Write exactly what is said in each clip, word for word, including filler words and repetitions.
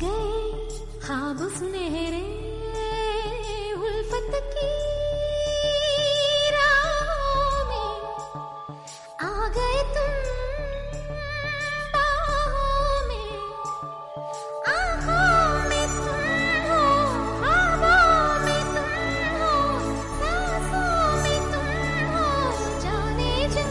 गए ख्वाब सुनहरे उल्फत की राहों में आ गए तुम बाहों में आँखों में तुम हो ख्वाबों में तुम हो सांसों में तुम हो जाने जा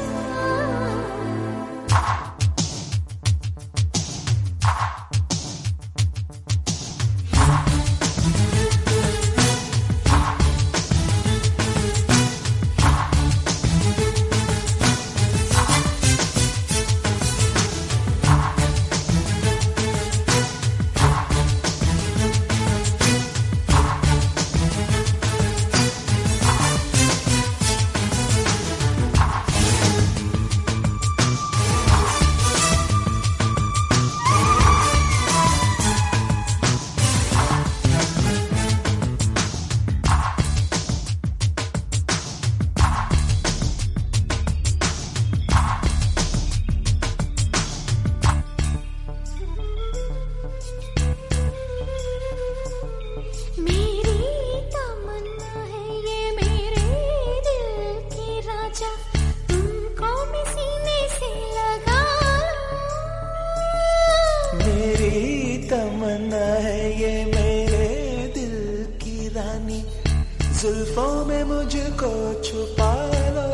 तमन्ना है ये मेरे दिल की रानी जुल्फों में मुझको छुपा लो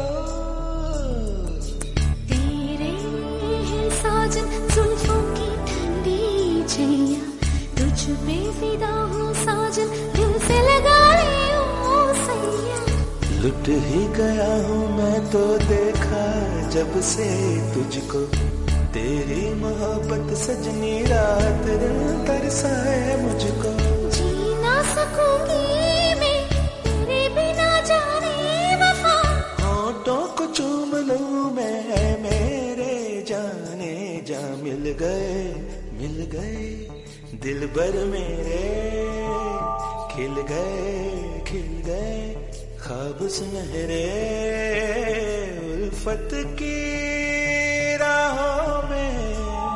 तेरे हैं साजन जुल्फों की ठंडी छैया तुझ पे फिदा हूँ साजन दिल से लगा लियो सैया लुट ही गया हूँ मैं तो देखा जब से तुझको तेरी मोहब्बत सजनी रात दिन तरसाए मुझको जी ना सकूंगी मैं तेरे बिना जाने वफा होठों को चूम लूं मैं मेरे जाने जा मिल गए मिल गए दिल भर मेरे खिल गए खिल गए ख्वाब सुनहरे उल्फत की राहों में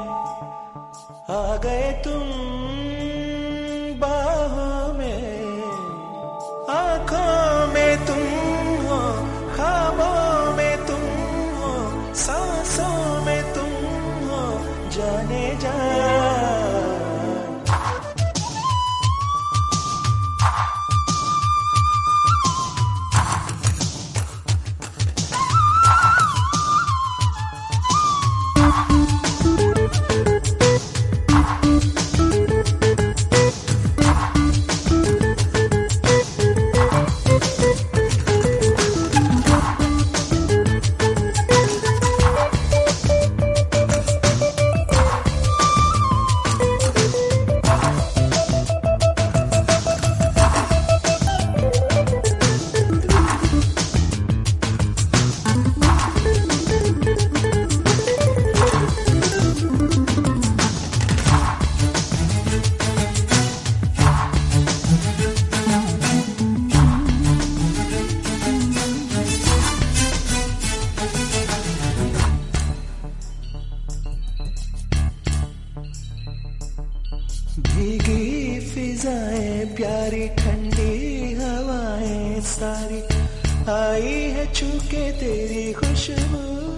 आ गए तुम बाहों में आँखों में तुम हो ख्वाबों में तुम हो सांसों में तुम हो जाने जा भीगी फिजाएं प्यारी ठंडी हवाएं सारी आई है छूके तेरी खुशबू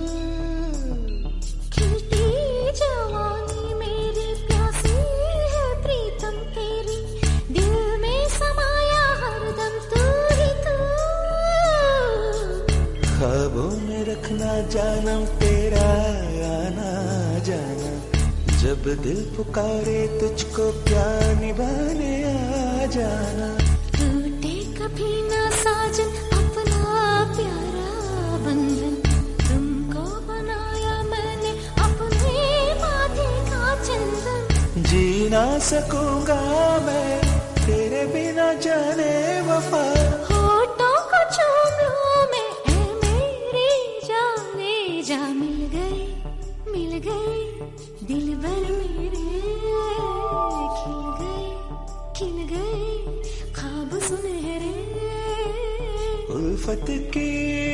खिलती जवानी मेरी प्यासी है प्रीतम तेरी दिल में समाया हरदम तू ही तू ख्वाबों में रखना जानम तेरा आना जाना जब दिल पुकारे तुझको प्यार निभाने आ जाना टूटे कभी ना साजन अपना प्यारा बंधन तुमको बनाया मैंने अपने माथे का चंदन जी ना सकूंगा मैं तेरे बिना जाने वफा होठों को चूम लूं मैं ऐ मेरी जाने जा मिल गए मिल गए दिल भर मेरे खिल गए खिल गए ख्वाब सुनहरे उल्फत की